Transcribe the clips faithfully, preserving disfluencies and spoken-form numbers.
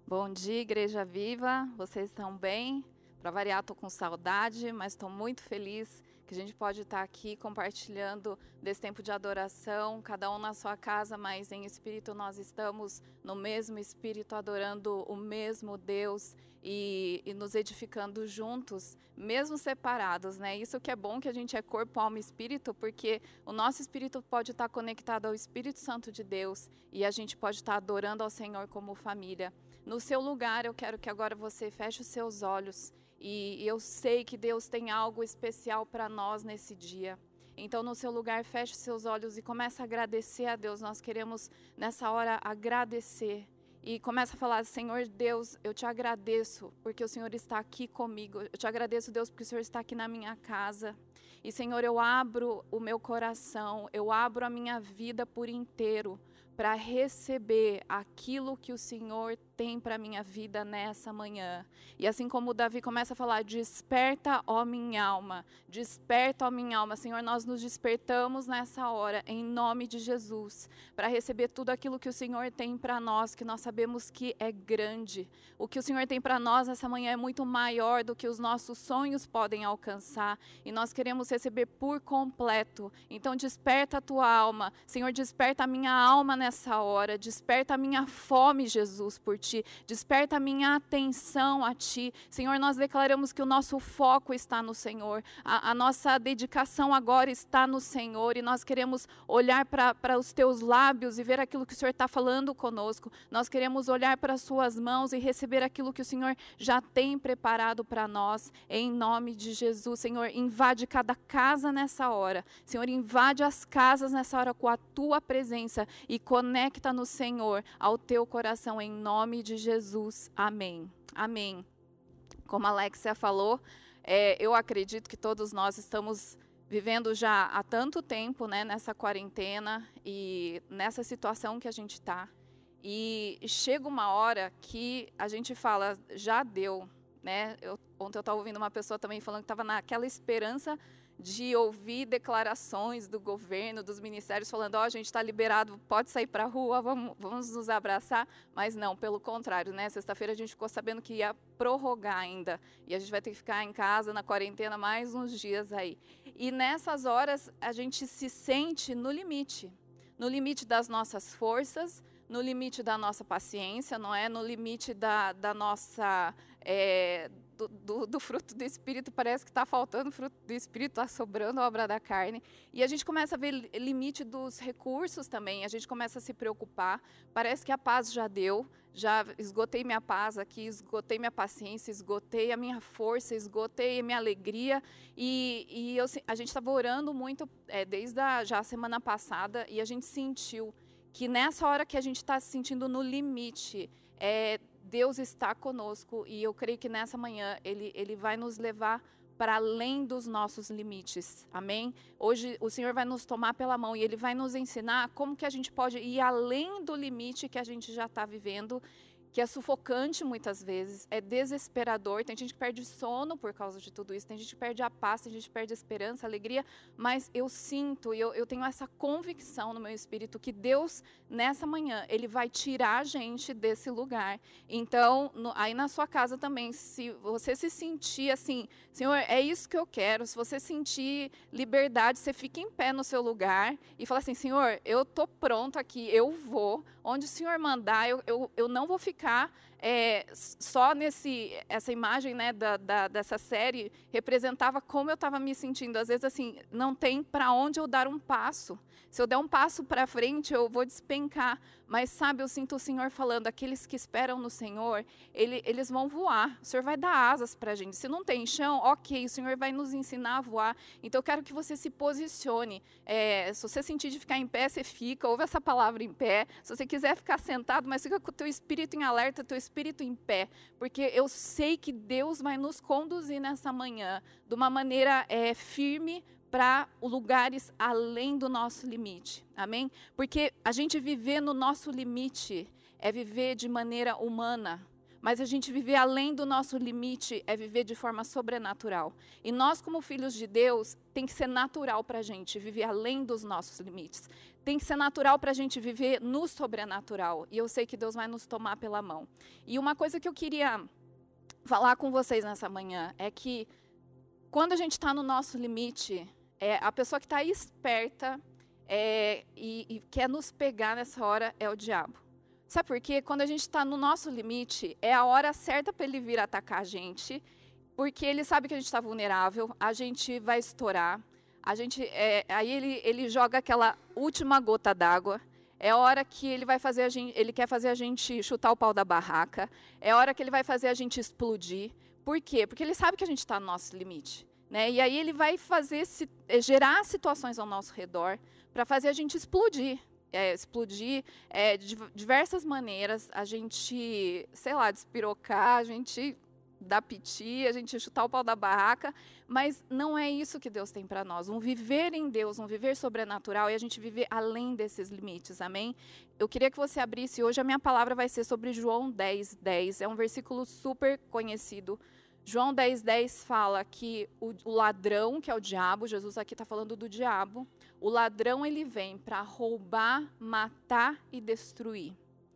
Bom dia, Igreja Viva. Vocês estão bem? Para variar, estou com saudade, mas estou muito feliz que a gente pode estar aqui compartilhando desse tempo de adoração, cada um na sua casa, mas em espírito nós estamos no mesmo espírito, adorando o mesmo Deus e, e nos edificando juntos, mesmo separados, né? Isso que é bom, que a gente é corpo, alma e espírito, porque o nosso espírito pode estar conectado ao Espírito Santo de Deus e a gente pode estar adorando ao Senhor como família. No seu lugar, eu quero que agora você feche os seus olhos e eu sei que Deus tem algo especial para nós nesse dia. Então, no seu lugar, feche os seus olhos e comece a agradecer a Deus. Nós queremos, nessa hora, agradecer. E começa a falar: Senhor Deus, eu te agradeço porque o Senhor está aqui comigo. Eu te agradeço, Deus, porque o Senhor está aqui na minha casa. E, Senhor, eu abro o meu coração, eu abro a minha vida por inteiro para receber aquilo que o Senhor tem para a minha vida nessa manhã. E assim como o Davi começa a falar: desperta, ó minha alma, desperta, ó minha alma. Senhor, nós nos despertamos nessa hora, em nome de Jesus, para receber tudo aquilo que o Senhor tem para nós, que nós sabemos que é grande. O que o Senhor tem para nós nessa manhã é muito maior do que os nossos sonhos podem alcançar, e nós queremos receber por completo. Então desperta a tua alma, Senhor, desperta a minha alma nessa hora, desperta a minha fome, Jesus, por Ti, desperta a minha atenção a Ti. Senhor, nós declaramos que o nosso foco está no Senhor, a, a nossa dedicação agora está no Senhor, e nós queremos olhar para os Teus lábios e ver aquilo que o Senhor está falando conosco. Nós queremos olhar para as Suas mãos e receber aquilo que o Senhor já tem preparado para nós, em nome de Jesus. Senhor, invade cada casa nessa hora, Senhor, invade as casas nessa hora com a Tua presença e conecta no Senhor ao Teu coração, em nome de Jesus. Amém. Amém. Como a Alexia falou, é, eu acredito que todos nós estamos vivendo já há tanto tempo, né, nessa quarentena e nessa situação que a gente está. E chega uma hora que a gente fala: já deu, né? Eu, ontem eu estava ouvindo uma pessoa também falando que estava naquela esperança de ouvir declarações do governo, dos ministérios, falando: ó, oh, a gente está liberado, pode sair para a rua, vamos, vamos nos abraçar. Mas não, pelo contrário, né? Sexta-feira a gente ficou sabendo que ia prorrogar ainda, e a gente vai ter que ficar em casa, na quarentena, mais uns dias aí. E nessas horas a gente se sente no limite, no limite das nossas forças, no limite da nossa paciência, não é? No limite da, da nossa... É, do, do, do fruto do Espírito. Parece que está faltando fruto do Espírito, está sobrando a obra da carne. E a gente começa a ver limite dos recursos também, a gente começa a se preocupar. Parece que a paz já deu, já esgotei minha paz aqui, esgotei minha paciência, esgotei a minha força, esgotei a minha alegria. E, e eu, a gente estava orando muito é, desde a, já a semana passada, e a gente sentiu que nessa hora que a gente está se sentindo no limite, é, Deus está conosco, e eu creio que nessa manhã Ele, Ele vai nos levar para além dos nossos limites, amém? Hoje o Senhor vai nos tomar pela mão e Ele vai nos ensinar como que a gente pode ir além do limite que a gente já está vivendo, que é sufocante muitas vezes, é desesperador. Tem gente que perde sono por causa de tudo isso, tem gente que perde a paz, tem gente que perde a esperança, a alegria, mas eu sinto e eu, eu tenho essa convicção no meu espírito que Deus, nessa manhã, Ele vai tirar a gente desse lugar. Então, no, aí na sua casa também, se você se sentir assim: Senhor, é isso que eu quero, se você sentir liberdade, você fica em pé no seu lugar e fala assim: Senhor, eu estou pronto aqui, eu vou, onde o Senhor mandar, eu, eu, eu não vou ficar É, só nesse, essa imagem, né, da, da, dessa série representava como eu estava me sentindo. Às vezes assim, não tem para onde eu dar um passo. Se eu der um passo para frente, eu vou despencar. Mas sabe, eu sinto o Senhor falando: aqueles que esperam no Senhor, ele, eles vão voar. O Senhor vai dar asas para a gente. Se não tem chão, ok, o Senhor vai nos ensinar a voar. Então eu quero que você se posicione. É, se você sentir de ficar em pé, você fica, ouve essa palavra em pé. Se você quiser ficar sentado, mas fica com o teu espírito em alerta, teu espírito em pé, porque eu sei que Deus vai nos conduzir nessa manhã de uma maneira é, firme para lugares além do nosso limite, amém? Porque a gente viver no nosso limite é viver de maneira humana, mas a gente viver além do nosso limite é viver de forma sobrenatural. E nós, como filhos de Deus, tem que ser natural para a gente viver além dos nossos limites. Tem que ser natural para a gente viver no sobrenatural. E eu sei que Deus vai nos tomar pela mão. E uma coisa que eu queria falar com vocês nessa manhã é que quando a gente está no nosso limite, é, a pessoa que está esperta é, e, e quer nos pegar nessa hora é o diabo. Sabe por quê? Quando a gente está no nosso limite, é a hora certa para ele vir atacar a gente, porque ele sabe que a gente está vulnerável, a gente vai estourar, a gente, é, aí ele, ele joga aquela última gota d'água, é a hora que ele vai fazer a gente, ele quer fazer a gente chutar o pau da barraca, é a hora que ele vai fazer a gente explodir. Por quê? Porque ele sabe que a gente está no nosso limite, né? E aí ele vai fazer, gerar situações ao nosso redor para fazer a gente explodir. É, explodir é, de diversas maneiras, a gente, sei lá, despirocar, a gente dar piti, a gente chutar o pau da barraca, mas não é isso que Deus tem para nós. Um viver em Deus, um viver sobrenatural, e a gente viver além desses limites, amém? Eu queria que você abrisse, hoje a minha palavra vai ser sobre João dez, dez, é um versículo super conhecido. João dez, dez fala que o, o ladrão, que é o diabo, Jesus aqui está falando do diabo, o ladrão ele vem para roubar, matar e destruir.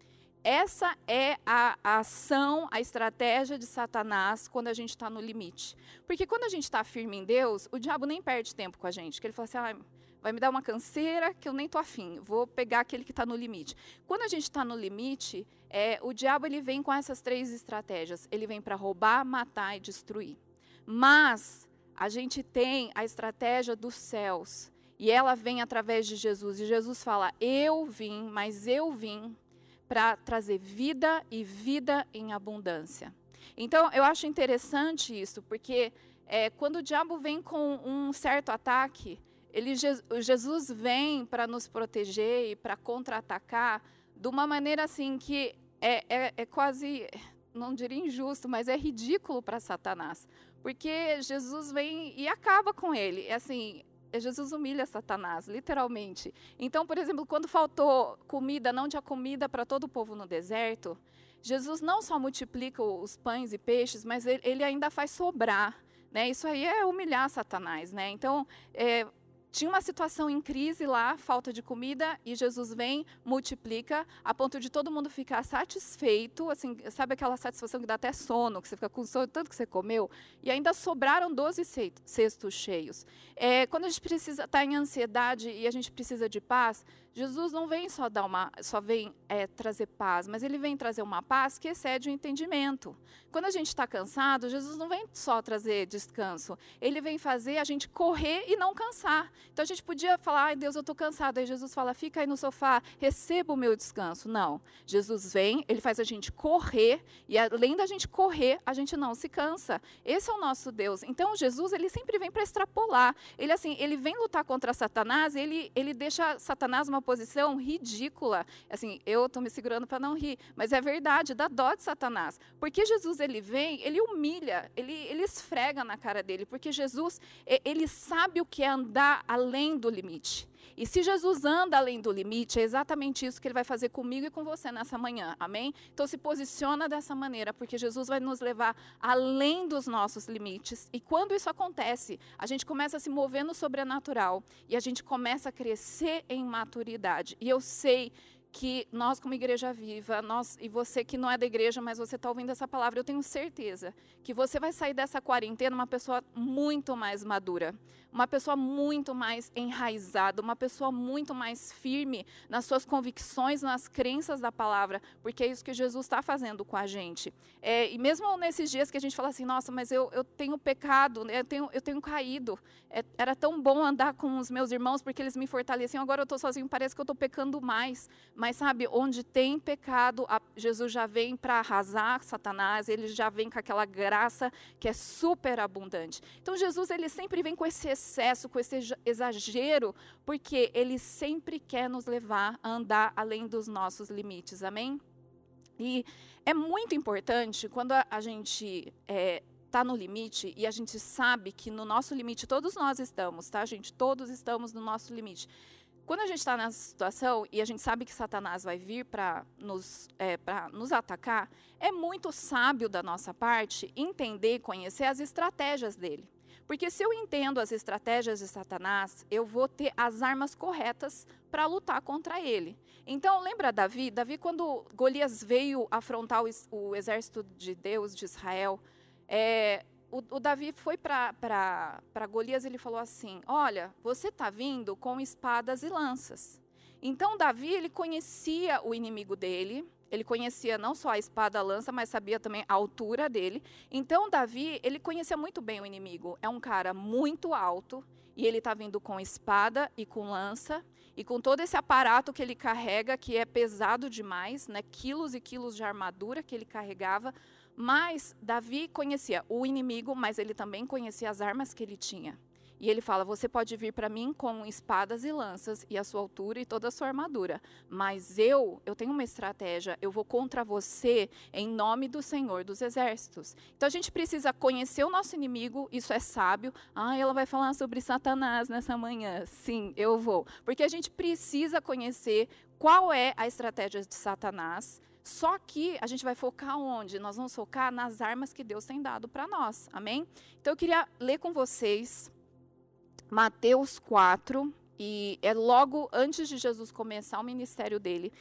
Essa é a, a ação, a estratégia de Satanás quando a gente está no limite. Porque quando a gente está firme em Deus, o diabo nem perde tempo com a gente. Porque ele fala assim, ah, vai me dar uma canseira que eu nem estou afim, vou pegar aquele que está no limite. Quando a gente está no limite, é, o diabo ele vem com essas três estratégias. Ele vem para roubar, matar e destruir. Mas a gente tem a estratégia dos céus. E ela vem através de Jesus. E Jesus fala, eu vim, mas eu vim para trazer vida e vida em abundância. Então, eu acho interessante isso, porque é, quando o diabo vem com um certo ataque, ele, Jesus vem para nos proteger e para contra-atacar de uma maneira assim que é, é, é quase, não diria injusto, mas é ridículo para Satanás. Porque Jesus vem e acaba com ele. É assim, Jesus humilha Satanás, literalmente. Então, por exemplo, quando faltou comida, não tinha comida para todo o povo no deserto, Jesus não só multiplica os pães e peixes, mas ele, ele ainda faz sobrar, né? Isso aí é humilhar Satanás, né? Então, é, tinha uma situação em crise lá, falta de comida, e Jesus vem, multiplica, a ponto de todo mundo ficar satisfeito, assim, sabe aquela satisfação que dá até sono, que você fica com sono tanto que você comeu, e ainda sobraram doze cestos cheios. É, quando a gente precisa estar em ansiedade e a gente precisa de paz, Jesus não vem só dar uma, só vem é, trazer paz, mas ele vem trazer uma paz que excede o entendimento. Quando a gente está cansado, Jesus não vem só trazer descanso, ele vem fazer a gente correr e não cansar. Então a gente podia falar, ai Deus, eu estou cansado, aí Jesus fala, fica aí no sofá, receba o meu descanso. Não, Jesus vem, ele faz a gente correr, e além da gente correr, a gente não se cansa. Esse é o nosso Deus. Então Jesus, ele sempre vem para extrapolar. Ele assim, ele vem lutar contra Satanás, ele, ele deixa Satanás numa posição ridícula. Assim, eu estou me segurando para não rir, mas é verdade, dá dó de Satanás. Porque Jesus, ele vem, ele humilha, ele, ele esfrega na cara dele, porque Jesus, ele sabe o que é andar além do limite. E se Jesus anda além do limite, é exatamente isso que ele vai fazer comigo e com você nessa manhã, amém? Então se posiciona dessa maneira, porque Jesus vai nos levar além dos nossos limites. E quando isso acontece, a gente começa a se mover no sobrenatural e a gente começa a crescer em maturidade. E eu sei que nós como Igreja Viva, nós, e você que não é da igreja, mas você está ouvindo essa palavra, eu tenho certeza que você vai sair dessa quarentena uma pessoa muito mais madura, uma pessoa muito mais enraizada, uma pessoa muito mais firme nas suas convicções, nas crenças da palavra, porque é isso que Jesus está fazendo com a gente. É, e mesmo nesses dias que a gente fala assim, nossa, mas eu, eu tenho pecado, eu tenho, eu tenho caído, é, era tão bom andar com os meus irmãos porque eles me fortaleciam, agora eu estou sozinho, parece que eu estou pecando mais. Mas sabe, onde tem pecado, a, Jesus já vem para arrasar Satanás, ele já vem com aquela graça que é super abundante. Então Jesus, ele sempre vem com esse excesso, com esse exagero, porque ele sempre quer nos levar a andar além dos nossos limites, amém? E é muito importante quando a, a gente é, está no limite, e a gente sabe que no nosso limite todos nós estamos, tá gente? Todos estamos no nosso limite. Quando a gente está nessa situação e a gente sabe que Satanás vai vir para nos, é, para nos atacar, é muito sábio da nossa parte entender e conhecer as estratégias dele. Porque se eu entendo as estratégias de Satanás, eu vou ter as armas corretas para lutar contra ele. Então, lembra Davi? Davi, quando Golias veio afrontar o, o exército de Deus, de Israel, é, o, o Davi foi para Golias e ele falou assim, olha, você está vindo com espadas e lanças. Então, Davi, ele conhecia o inimigo dele, ele conhecia não só a espada, a lança, mas sabia também a altura dele. Então, Davi, ele conhecia muito bem o inimigo. É um cara muito alto e ele está vindo com espada e com lança e com todo esse aparato que ele carrega, que é pesado demais, né? Quilos e quilos de armadura que ele carregava. Mas Davi conhecia o inimigo, mas ele também conhecia as armas que ele tinha. E ele fala, você pode vir para mim com espadas e lanças e a sua altura e toda a sua armadura. Mas eu, eu tenho uma estratégia, eu vou contra você em nome do Senhor dos Exércitos. Então a gente precisa conhecer o nosso inimigo, isso é sábio. Ah, ela vai falar sobre Satanás nessa manhã. Sim, eu vou. Porque a gente precisa conhecer qual é a estratégia de Satanás. Só que a gente vai focar onde? Nós vamos focar nas armas que Deus tem dado para nós. Amém? Então eu queria ler com vocês Mateus quatro, e é logo antes de Jesus começar o ministério dele.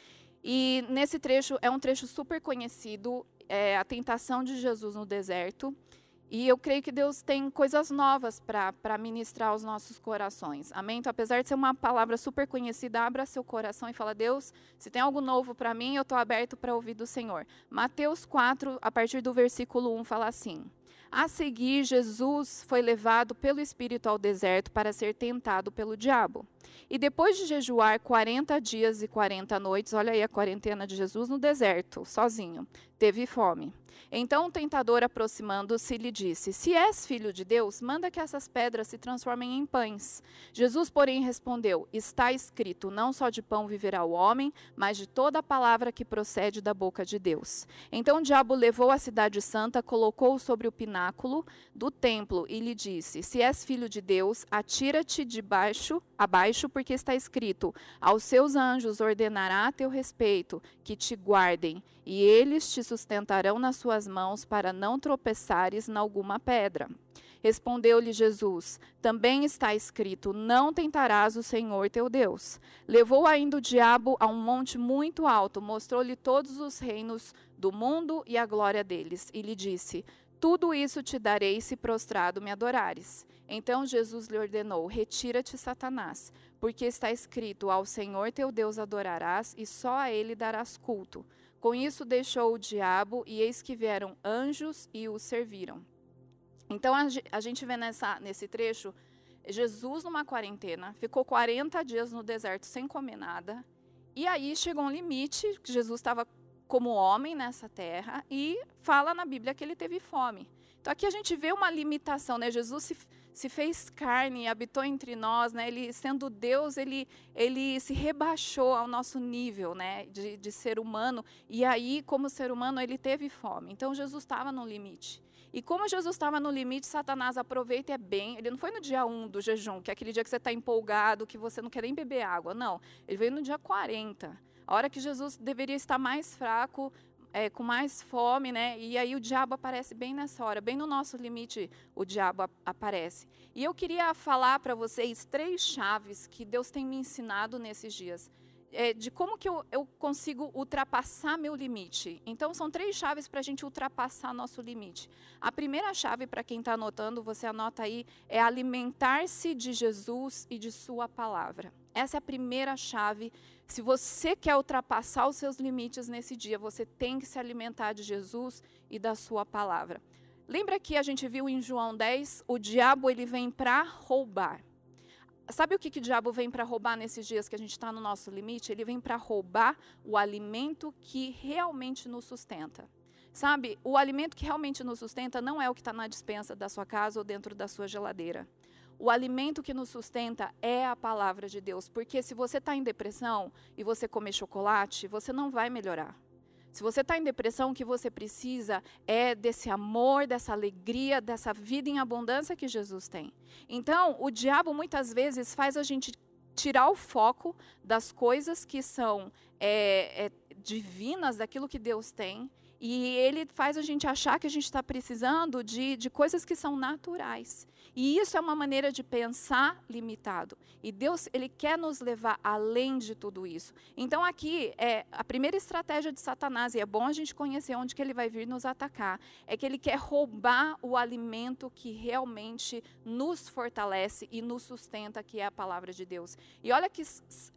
E nesse trecho, é um trecho super conhecido, é a tentação de Jesus no deserto. E eu creio que Deus tem coisas novas para ministrar aos nossos corações. Amém? Então, apesar de ser uma palavra super conhecida, abra seu coração e fala, Deus, se tem algo novo para mim, eu estou aberto para ouvir do Senhor. Mateus quatro, a partir do versículo um, fala assim. A seguir, Jesus foi levado pelo Espírito ao deserto para ser tentado pelo diabo. E depois de jejuar quarenta dias e quarenta noites, olha aí a quarentena de Jesus no deserto, sozinho, teve fome. Então o tentador, aproximando-se, lhe disse, se és filho de Deus, manda que essas pedras se transformem em pães. Jesus, porém, respondeu, está escrito, não só de pão viverá o homem, mas de toda a palavra que procede da boca de Deus. Então o diabo levou a cidade santa, colocou-o sobre o pináculo do templo e lhe disse, se és filho de Deus, atira-te de baixo, abaixo, porque está escrito, aos seus anjos ordenará a teu respeito, que te guardem, e eles te sustentarão nas suas mãos para não tropeçares em alguma pedra. Respondeu-lhe Jesus, também está escrito, não tentarás o Senhor teu Deus. Levou ainda o diabo a um monte muito alto, mostrou-lhe todos os reinos do mundo e a glória deles, e lhe disse, tudo isso te darei se prostrado me adorares. Então Jesus lhe ordenou, retira-te, Satanás, porque está escrito, ao Senhor teu Deus adorarás e só a ele darás culto. Com isso deixou o diabo e eis que vieram anjos e o serviram. Então a, a gente vê nessa, nesse trecho, Jesus numa quarentena, ficou quarenta dias no deserto sem comer nada, e aí chegou um limite, que Jesus estava como homem nessa terra, e fala na Bíblia que ele teve fome. Então aqui a gente vê uma limitação, né? Jesus se, se fez carne, habitou entre nós, né? Ele sendo Deus, ele, ele se rebaixou ao nosso nível, né? de, de ser humano, e aí como ser humano ele teve fome. Então Jesus estava no limite. E como Jesus estava no limite, Satanás aproveita e é bem, ele não foi no dia um do jejum, que é aquele dia que você está empolgado, que você não quer nem beber água, não. Ele veio no dia quarenta. A hora que Jesus deveria estar mais fraco, é, com mais fome, né? E aí o diabo aparece bem nessa hora, bem no nosso limite o diabo ap aparece. E eu queria falar para vocês três chaves que Deus tem me ensinado nesses dias. É, de como que eu, eu consigo ultrapassar meu limite. Então, são três chaves para a gente ultrapassar nosso limite. A primeira chave, para quem está anotando, você anota aí, é alimentar-se de Jesus e de sua palavra. Essa é a primeira chave. Se você quer ultrapassar os seus limites nesse dia, você tem que se alimentar de Jesus e da sua palavra. Lembra que a gente viu em João dez, o diabo ele vem para roubar. Sabe o que, que o diabo vem para roubar nesses dias que a gente está no nosso limite? Ele vem para roubar o alimento que realmente nos sustenta. Sabe, o alimento que realmente nos sustenta não é o que está na despensa da sua casa ou dentro da sua geladeira. O alimento que nos sustenta é a palavra de Deus. Porque se você está em depressão e você comer chocolate, você não vai melhorar. Se você está em depressão, o que você precisa é desse amor, dessa alegria, dessa vida em abundância que Jesus tem. Então, o diabo muitas vezes faz a gente tirar o foco das coisas que são é, é, divinas, daquilo que Deus tem, e ele faz a gente achar que a gente está precisando de, de coisas que são naturais. E isso é uma maneira de pensar limitado. E Deus, ele quer nos levar além de tudo isso. Então aqui, é, a primeira estratégia de Satanás, e é bom a gente conhecer onde que ele vai vir nos atacar, é que ele quer roubar o alimento que realmente nos fortalece e nos sustenta, que é a palavra de Deus. E olha que,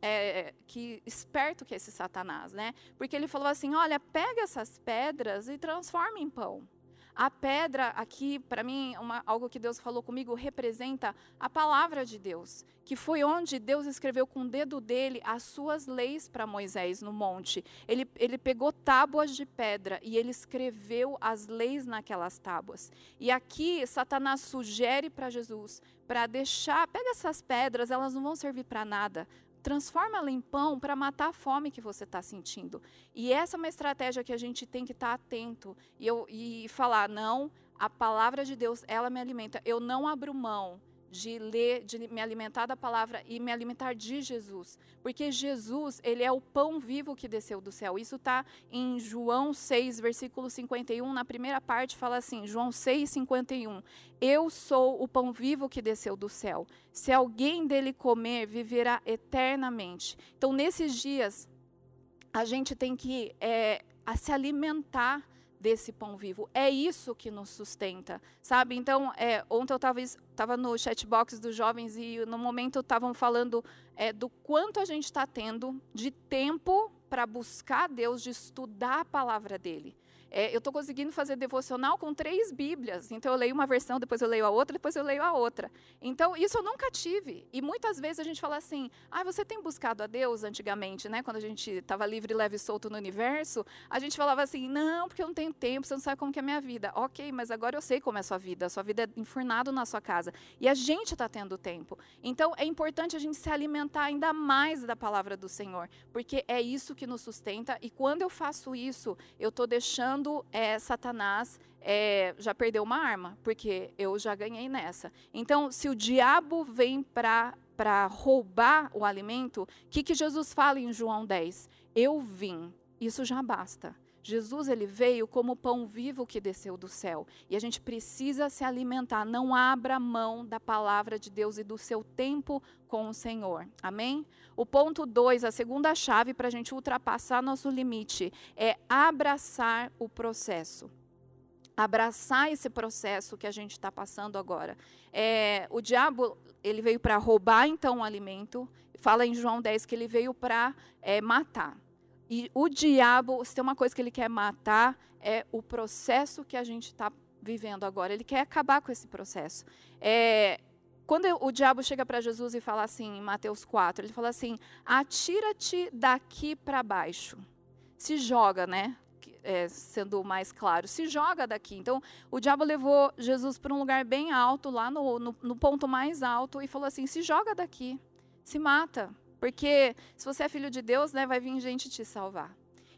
é, que esperto que é esse Satanás, né? Porque ele falou assim, olha, pega essas pedras e transforma em pão. A pedra aqui, para mim, uma, algo que Deus falou comigo, representa a palavra de Deus, que foi onde Deus escreveu com o dedo dele as suas leis para Moisés no monte. Ele, ele pegou tábuas de pedra e ele escreveu as leis naquelas tábuas. E aqui Satanás sugere para Jesus, para deixar, pega essas pedras, elas não vão servir para nada. Transforma ela em pão para matar a fome que você está sentindo. E essa é uma estratégia que a gente tem que estar atento. E, eu, e falar, não, a palavra de Deus, ela me alimenta. Eu não abro mão de ler, de me alimentar da palavra e me alimentar de Jesus. Porque Jesus, ele é o pão vivo que desceu do céu. Isso está em João seis, versículo cinquenta e um. Na primeira parte fala assim, João seis, cinquenta e um. Eu sou o pão vivo que desceu do céu. Se alguém dele comer, viverá eternamente. Então, nesses dias, a gente tem que é, a se alimentar desse pão vivo. É isso que nos sustenta, sabe? Então, é, ontem eu estava no chatbox dos jovens e no momento estavam falando é, do quanto a gente está tendo de tempo para buscar Deus, de estudar a palavra dele. É, eu estou conseguindo fazer devocional com três Bíblias. Então, eu leio uma versão, depois eu leio a outra, depois eu leio a outra. Então, isso eu nunca tive. E muitas vezes a gente fala assim, ah, você tem buscado a Deus antigamente, né? Quando a gente estava livre, leve e solto no universo, a gente falava assim, não, porque eu não tenho tempo, você não sabe como que é a minha vida. Ok, mas agora eu sei como é a sua vida. A sua vida é enfurnado na sua casa. E a gente está tendo tempo. Então, é importante a gente se alimentar ainda mais da palavra do Senhor. Porque é isso que nos sustenta. E quando eu faço isso, eu estou deixando É, Satanás é, já perdeu uma arma, porque eu já ganhei nessa. Então, se o diabo vem para para roubar o alimento, o que, que Jesus fala em João dez? Eu vim, isso já basta. Jesus, ele veio como pão vivo que desceu do céu. E a gente precisa se alimentar. Não abra mão da palavra de Deus e do seu tempo com o Senhor. Amém? O ponto dois, a segunda chave para a gente ultrapassar nosso limite, é abraçar o processo. Abraçar esse processo que a gente está passando agora. É, o diabo, ele veio para roubar, então, o alimento. Fala em João dez que ele veio para é, matar. E o diabo, se tem uma coisa que ele quer matar, é o processo que a gente está vivendo agora. Ele quer acabar com esse processo. É, quando o diabo chega para Jesus e fala assim, em Mateus quatro, ele fala assim, atira-te daqui para baixo. Se joga, né? É, sendo mais claro, se joga daqui. Então, o diabo levou Jesus para um lugar bem alto, lá no, no, no ponto mais alto, e falou assim, se joga daqui, se mata. Porque se você é filho de Deus, né, vai vir gente te salvar.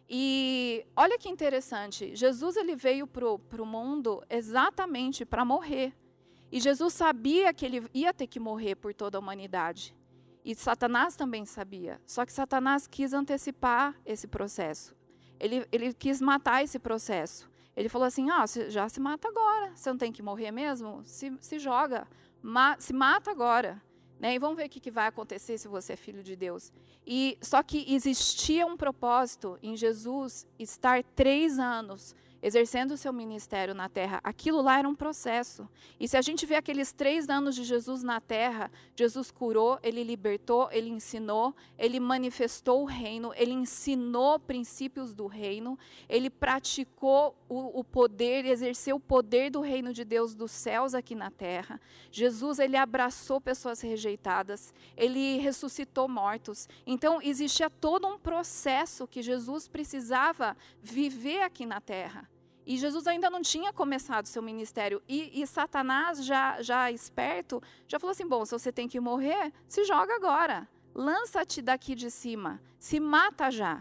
E olha que interessante, Jesus ele veio para o mundo exatamente para morrer. E Jesus sabia que ele ia ter que morrer por toda a humanidade. E Satanás também sabia. Só que Satanás quis antecipar esse processo. Ele, ele quis matar esse processo. Ele falou assim, ah, já se mata agora. Você não tem que morrer mesmo? Se, se joga, ma, se mata agora. Né? E vamos ver o que, que vai acontecer se você é filho de Deus. E, só que existia um propósito em Jesus estar três anos exercendo o seu ministério na terra. Aquilo lá era um processo. E se a gente vê aqueles três anos de Jesus na terra, Jesus curou, ele libertou, ele ensinou, ele manifestou o reino, ele ensinou princípios do reino, ele praticou o, o poder, exerceu o poder do reino de Deus dos céus aqui na terra. Jesus, ele abraçou pessoas rejeitadas, ele ressuscitou mortos. Então, existia todo um processo que Jesus precisava viver aqui na terra. E Jesus ainda não tinha começado seu ministério. E, e Satanás, já, já esperto, já falou assim, bom, se você tem que morrer, se joga agora. Lança-te daqui de cima. Se mata já.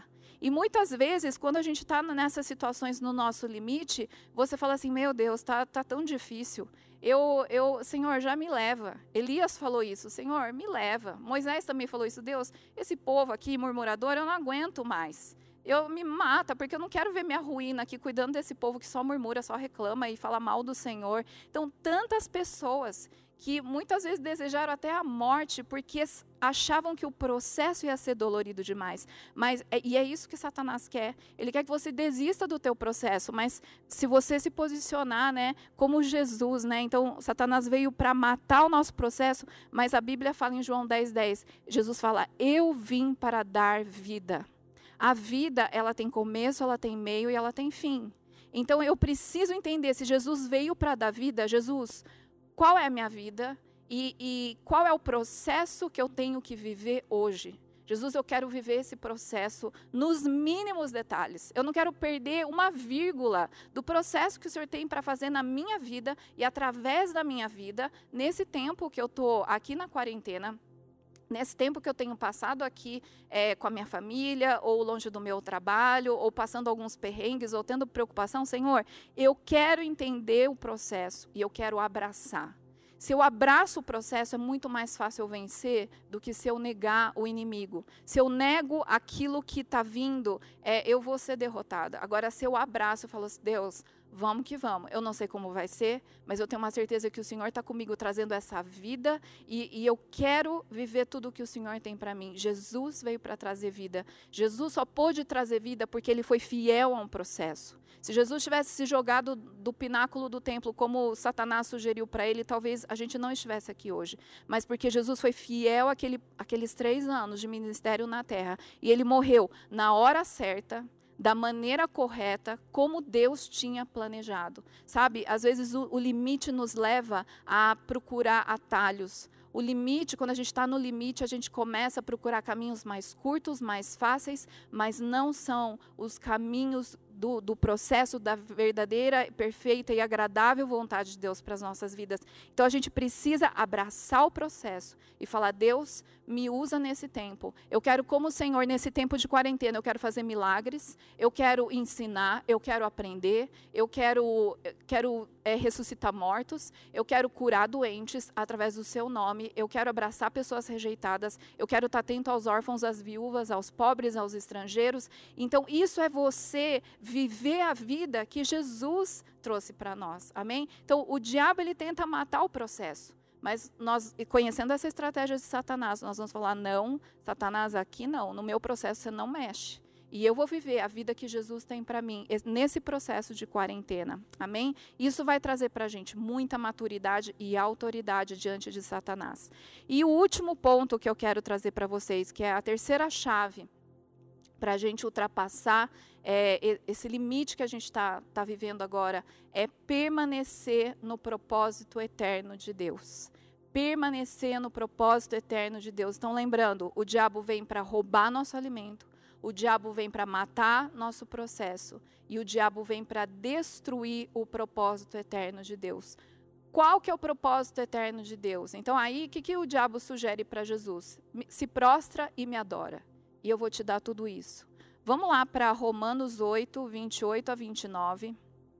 E muitas vezes, quando a gente está nessas situações no nosso limite, você fala assim, meu Deus, tá, tá tão difícil. Eu, eu, Senhor, já me leva. Elias falou isso, Senhor, me leva. Moisés também falou isso, Deus, esse povo aqui, murmurador, eu não aguento mais. Eu me mata, porque eu não quero ver minha ruína aqui, cuidando desse povo que só murmura, só reclama e fala mal do Senhor. Então, tantas pessoas que muitas vezes desejaram até a morte, porque achavam que o processo ia ser dolorido demais. Mas, e é isso que Satanás quer. Ele quer que você desista do teu processo, mas se você se posicionar, né, como Jesus, né, então Satanás veio para matar o nosso processo, mas a Bíblia fala em João dez, dez, Jesus fala, eu vim para dar vida. A vida, ela tem começo, ela tem meio e ela tem fim. Então eu preciso entender, se Jesus veio para dar vida, Jesus, qual é a minha vida e, e qual é o processo que eu tenho que viver hoje? Jesus, eu quero viver esse processo nos mínimos detalhes. Eu não quero perder uma vírgula do processo que o Senhor tem para fazer na minha vida e através da minha vida, nesse tempo que eu estou aqui na quarentena, nesse tempo que eu tenho passado aqui é, com a minha família, ou longe do meu trabalho, ou passando alguns perrengues, ou tendo preocupação, Senhor, eu quero entender o processo e eu quero abraçar. Se eu abraço o processo, é muito mais fácil eu vencer do que se eu negar o inimigo. Se eu nego aquilo que está vindo, é, eu vou ser derrotada. Agora, se eu abraço, eu falo assim, Deus, vamos que vamos. Eu não sei como vai ser, mas eu tenho uma certeza que o Senhor está comigo trazendo essa vida e, e eu quero viver tudo o que o Senhor tem para mim. Jesus veio para trazer vida. Jesus só pôde trazer vida porque ele foi fiel a um processo. Se Jesus tivesse se jogado do pináculo do templo, como Satanás sugeriu para ele, talvez a gente não estivesse aqui hoje. Mas porque Jesus foi fiel àquele, àqueles três anos de ministério na terra. E ele morreu na hora certa, da maneira correta, como Deus tinha planejado. Sabe, às vezes o, o limite nos leva a procurar atalhos. O limite, quando a gente está no limite, a gente começa a procurar caminhos mais curtos, mais fáceis, mas não são os caminhos do, do processo da verdadeira, perfeita e agradável vontade de Deus para as nossas vidas. Então a gente precisa abraçar o processo e falar, Deus, me usa nesse tempo. Eu quero, como Senhor, nesse tempo de quarentena, eu quero fazer milagres, eu quero ensinar, eu quero aprender, eu quero, quero é, ressuscitar mortos, eu quero curar doentes através do seu nome, eu quero abraçar pessoas rejeitadas, eu quero estar atento aos órfãos, às viúvas, aos pobres, aos estrangeiros. Então isso é você viver a vida que Jesus trouxe para nós, amém? Então o diabo, ele tenta matar o processo, mas nós, conhecendo essa estratégia de Satanás, nós vamos falar, não, Satanás, aqui não, no meu processo você não mexe. E eu vou viver a vida que Jesus tem para mim, nesse processo de quarentena, amém? Isso vai trazer para a gente muita maturidade e autoridade diante de Satanás. E o último ponto que eu quero trazer para vocês, que é a terceira chave, para a gente ultrapassar é, esse limite que a gente está tá vivendo agora, é permanecer no propósito eterno de Deus. Permanecer no propósito eterno de Deus. Então, lembrando, o diabo vem para roubar nosso alimento, o diabo vem para matar nosso processo, e o diabo vem para destruir o propósito eterno de Deus. Qual que é o propósito eterno de Deus? Então, aí, o que, que o diabo sugere para Jesus? Se prostra e me adora, e eu vou te dar tudo isso. Vamos lá para Romanos oito, vinte e oito a vinte e nove.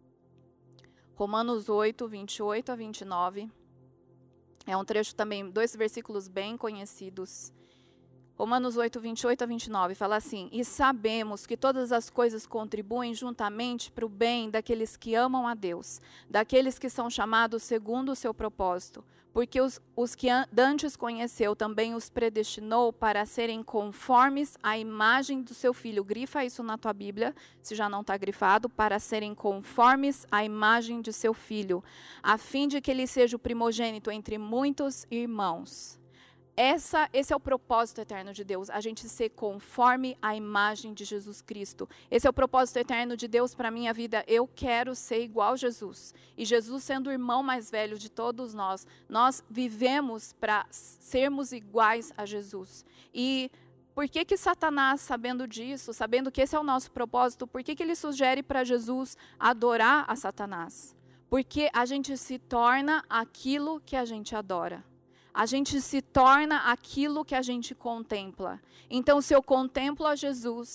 Romanos oito, vinte e oito a vinte e nove. É um trecho também, dois versículos bem conhecidos. Romanos oito, vinte e oito a vinte e nove, fala assim, e sabemos que todas as coisas contribuem juntamente para o bem daqueles que amam a Deus, daqueles que são chamados segundo o seu propósito, porque os, os que antes conheceu também os predestinou para serem conformes à imagem do seu Filho. Grifa isso na tua Bíblia, se já não está grifado, para serem conformes à imagem de seu Filho, a fim de que ele seja o primogênito entre muitos irmãos. Essa, esse é o propósito eterno de Deus, a gente ser conforme à imagem de Jesus Cristo. Esse é o propósito eterno de Deus para a minha vida. Eu quero ser igual a Jesus. E Jesus sendo o irmão mais velho de todos nós, nós vivemos para sermos iguais a Jesus. E por que que Satanás, sabendo disso, sabendo que esse é o nosso propósito, por que que ele sugere para Jesus adorar a Satanás? Porque a gente se torna aquilo que a gente adora. A gente se torna aquilo que a gente contempla. Então, se eu contemplo a Jesus,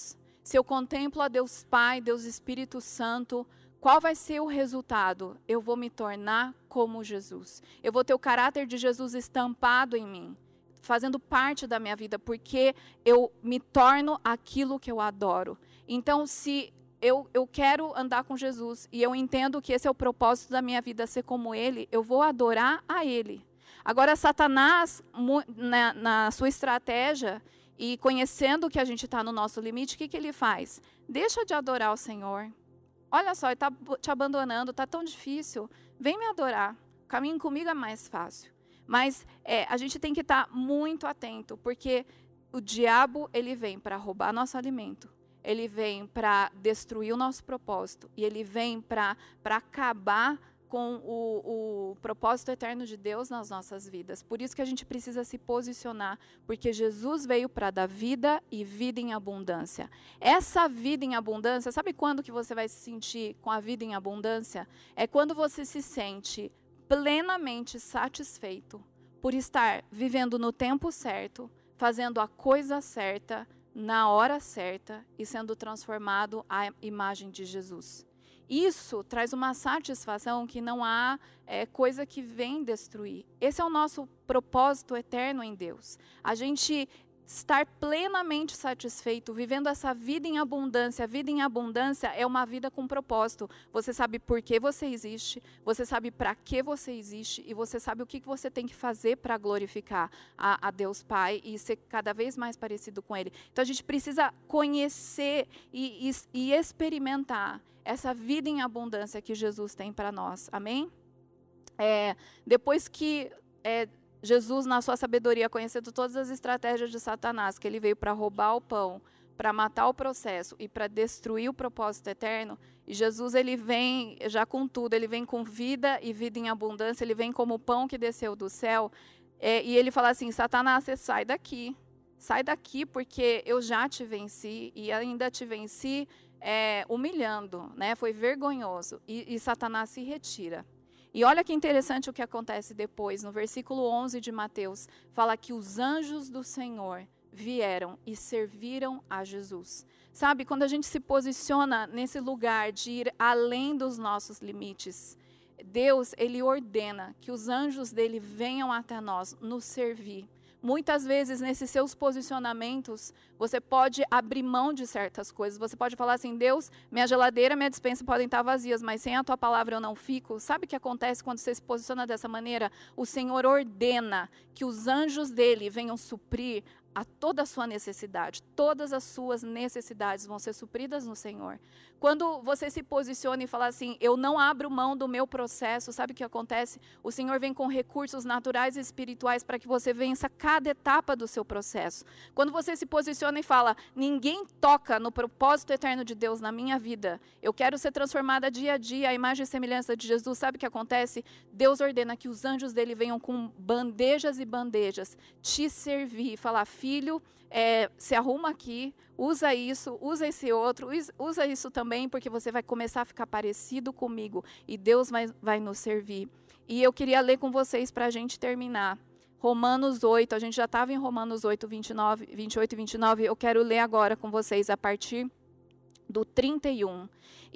se eu contemplo a Deus Pai, Deus Espírito Santo, qual vai ser o resultado? Eu vou me tornar como Jesus. Eu vou ter o caráter de Jesus estampado em mim, fazendo parte da minha vida, porque eu me torno aquilo que eu adoro. Então, se eu, eu quero andar com Jesus e eu entendo que esse é o propósito da minha vida, ser como Ele, eu vou adorar a Ele. Agora, Satanás, na, na sua estratégia, e conhecendo que a gente está no nosso limite, o que, que ele faz? Deixa de adorar o Senhor. Olha só, ele está te abandonando, está tão difícil. Vem me adorar. O caminho comigo é mais fácil. Mas é, a gente tem que estar muito atento, porque o diabo, ele vem para roubar nosso alimento. Ele vem para destruir o nosso propósito. E ele vem para acabar com o, o propósito eterno de Deus nas nossas vidas. Por isso que a gente precisa se posicionar, porque Jesus veio para dar vida e vida em abundância. Essa vida em abundância, sabe quando que você vai se sentir com a vida em abundância? É quando você se sente plenamente satisfeito por estar vivendo no tempo certo, fazendo a coisa certa, na hora certa e sendo transformado à imagem de Jesus. Isso traz uma satisfação que não há é, coisa que vem destruir. Esse é o nosso propósito eterno em Deus. A gente estar plenamente satisfeito, vivendo essa vida em abundância. A vida em abundância é uma vida com propósito. Você sabe por que você existe, você sabe para que você existe e você sabe o que você tem que fazer para glorificar a, a Deus Pai e ser cada vez mais parecido com Ele. Então a gente precisa conhecer e, e, e experimentar essa vida em abundância que Jesus tem para nós. Amém? É, depois que é, Jesus, na sua sabedoria, conhecendo todas as estratégias de Satanás, que ele veio para roubar o pão, para matar o processo e para destruir o propósito eterno, e Jesus ele vem já com tudo, ele vem com vida e vida em abundância, ele vem como o pão que desceu do céu, é, e ele fala assim, Satanás, você sai daqui, sai daqui porque eu já te venci e ainda te venci é, humilhando, né? Foi vergonhoso, e, e Satanás se retira. E olha que interessante o que acontece depois, no versículo onze de Mateus, fala que os anjos do Senhor vieram e serviram a Jesus. Sabe, quando a gente se posiciona nesse lugar de ir além dos nossos limites, Deus, ele ordena que os anjos dele venham até nós, nos servir. Muitas vezes, nesses seus posicionamentos, você pode abrir mão de certas coisas. Você pode falar assim, Deus, minha geladeira, minha despensa podem estar vazias, mas sem a tua palavra eu não fico. Sabe o que acontece quando você se posiciona dessa maneira? O Senhor ordena que os anjos dele venham suprir a toda a sua necessidade. Todas as suas necessidades vão ser supridas no Senhor. Quando você se posiciona e fala assim, eu não abro mão do meu processo, sabe o que acontece? O Senhor vem com recursos naturais e espirituais para que você vença cada etapa do seu processo. Quando você se posiciona e fala, ninguém toca no propósito eterno de Deus na minha vida, eu quero ser transformada dia a dia, a imagem e semelhança de Jesus, sabe o que acontece? Deus ordena que os anjos dele venham com bandejas e bandejas, te servir e falar, filho, é, se arruma aqui, usa isso, usa esse outro, usa isso também, porque você vai começar a ficar parecido comigo e Deus vai, vai nos servir. E eu queria ler com vocês para a gente terminar. Romanos oito, a gente já estava em Romanos oito, vinte e nove, vinte e oito e vinte e nove, eu quero ler agora com vocês a partir do trinta e um.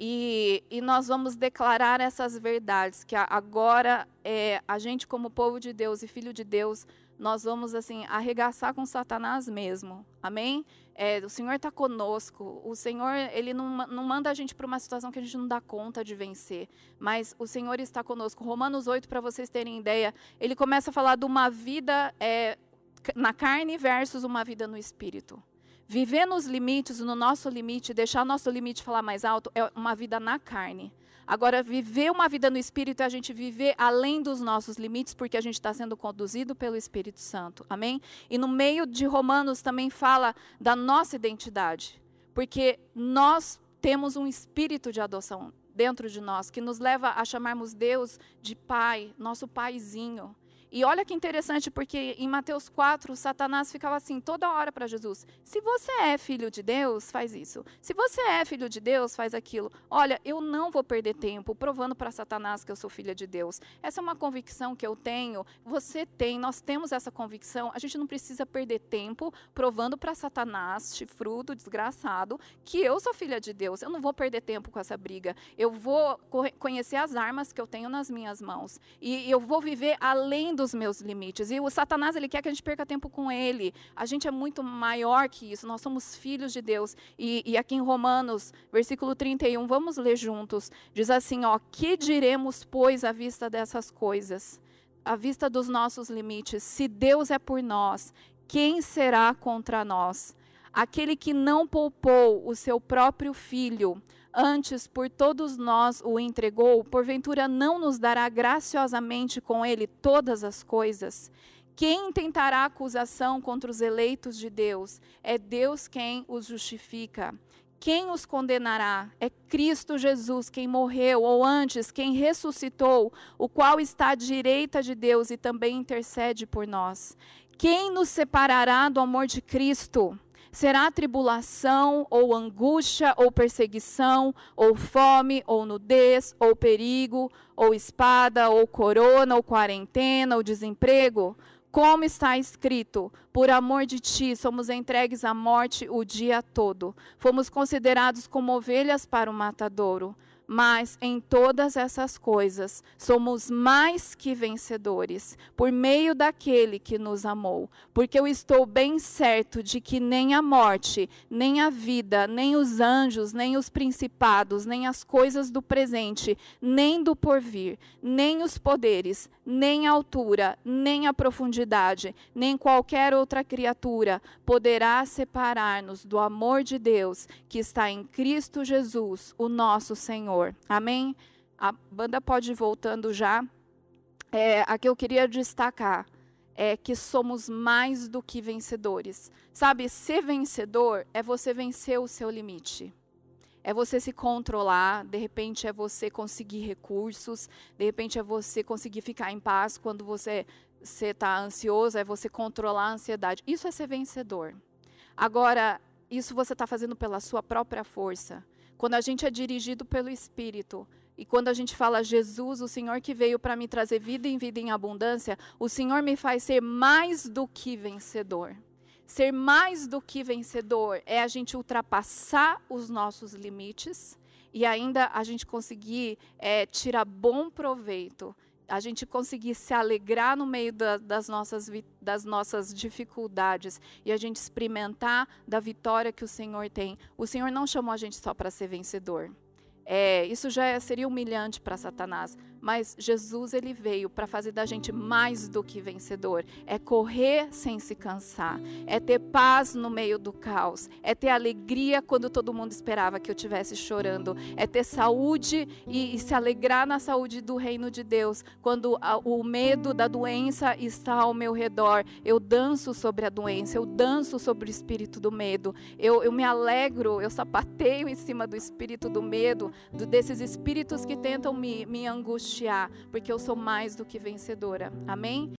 E, e nós vamos declarar essas verdades, que agora é, a gente como povo de Deus e filho de Deus, nós vamos assim arregaçar com Satanás mesmo, amém? É, o Senhor está conosco, o Senhor ele não, não manda a gente para uma situação que a gente não dá conta de vencer, mas o Senhor está conosco. Romanos oito, para vocês terem ideia, ele começa a falar de uma vida é, na carne versus uma vida no espírito. Viver nos limites, no nosso limite, deixar o nosso limite falar mais alto, é uma vida na carne. Agora, viver uma vida no Espírito é a gente viver além dos nossos limites, porque a gente está sendo conduzido pelo Espírito Santo. Amém? E no meio de Romanos também fala da nossa identidade, porque nós temos um espírito de adoção dentro de nós, que nos leva a chamarmos Deus de Pai, nosso Paizinho. E olha que interessante, porque em Mateus quatro, Satanás ficava assim toda hora para Jesus: se você é filho de Deus, faz isso. Se você é filho de Deus, faz aquilo. Olha, eu não vou perder tempo provando para Satanás que eu sou filha de Deus. Essa é uma convicção que eu tenho, você tem, nós temos essa convicção. A gente não precisa perder tempo provando para Satanás, chifrudo, desgraçado, que eu sou filha de Deus. Eu não vou perder tempo com essa briga. Eu vou conhecer as armas que eu tenho nas minhas mãos. E eu vou viver além do dos meus limites. E o Satanás, ele quer que a gente perca tempo com ele. A gente é muito maior que isso. Nós somos filhos de Deus. E, e aqui em Romanos, versículo trinta e um, vamos ler juntos. Diz assim, ó: que diremos, pois, à vista dessas coisas? À vista dos nossos limites? Se Deus é por nós, quem será contra nós? Aquele que não poupou o seu próprio filho, antes por todos nós o entregou, porventura não nos dará graciosamente com ele todas as coisas? Quem tentará acusação contra os eleitos de Deus? É Deus quem os justifica. Quem os condenará? É Cristo Jesus, quem morreu, ou antes, quem ressuscitou, o qual está à direita de Deus e também intercede por nós. Quem nos separará do amor de Cristo? Será tribulação, ou angústia, ou perseguição, ou fome, ou nudez, ou perigo, ou espada, ou corona, ou quarentena, ou desemprego? Como está escrito, por amor de ti somos entregues à morte o dia todo. Fomos considerados como ovelhas para o matadouro. Mas em todas essas coisas somos mais que vencedores, por meio daquele que nos amou. Porque eu estou bem certo de que nem a morte, nem a vida, nem os anjos, nem os principados, nem as coisas do presente, nem do porvir, nem os poderes, nem a altura, nem a profundidade, nem qualquer outra criatura poderá separar-nos do amor de Deus que está em Cristo Jesus, o nosso Senhor. Amém? A banda pode ir voltando já. É, aqui eu queria destacar é que somos mais do que vencedores. Sabe, ser vencedor é você vencer o seu limite. É você se controlar, de repente é você conseguir recursos, de repente é você conseguir ficar em paz quando você está ansioso, é você controlar a ansiedade. Isso é ser vencedor. Agora, isso você está fazendo pela sua própria força. Quando a gente é dirigido pelo Espírito, e quando a gente fala, Jesus, o Senhor que veio para me trazer vida em vida em abundância, o Senhor me faz ser mais do que vencedor. Ser mais do que vencedor é a gente ultrapassar os nossos limites e ainda a gente conseguir é, tirar bom proveito, a gente conseguir se alegrar no meio da, das, nossas, das nossas dificuldades e a gente experimentar da vitória que o Senhor tem. O Senhor não chamou a gente só para ser vencedor. É, isso já seria humilhante para Satanás, mas Jesus ele veio para fazer da gente mais do que vencedor. É correr sem se cansar, é ter paz no meio do caos, é ter alegria quando todo mundo esperava que eu estivesse chorando, é ter saúde e, e se alegrar na saúde do reino de Deus. Quando a, o medo da doença está ao meu redor, eu danço sobre a doença, eu danço sobre o espírito do medo, eu, eu me alegro, eu sapateio em cima do espírito do medo, do, desses espíritos que tentam me, me angustiar, porque eu sou mais do que vencedora. Amém?